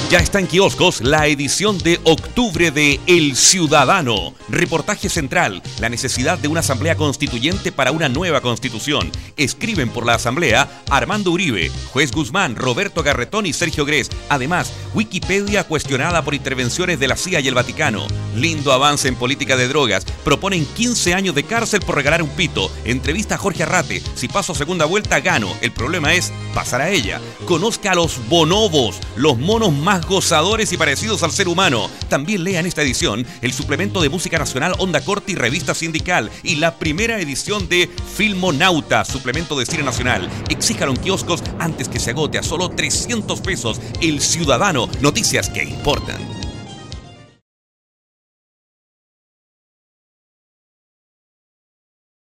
Ya está en kioscos la edición de octubre de El Ciudadano. Reportaje central, la necesidad de una asamblea constituyente para una nueva constitución. Escriben por la asamblea Armando Uribe, Juez Guzmán, Roberto Garretón y Sergio Grez. Además, Wikipedia cuestionada por intervenciones de la CIA y el Vaticano. Lindo avance en política de drogas. Proponen 15 años de cárcel por regalar un pito. Entrevista a Jorge Arrate. Si paso segunda vuelta, gano. El problema es pasar a ella. Conozca a los bonobos, los monos más gozadores y parecidos al ser humano. También lea en esta edición el suplemento de música nacional Onda Corta y Revista Sindical y la primera edición de Filmonauta, suplemento de cine nacional. Exíjalo en kioscos antes que se agote a solo 300 pesos. El Ciudadano, noticias que importan.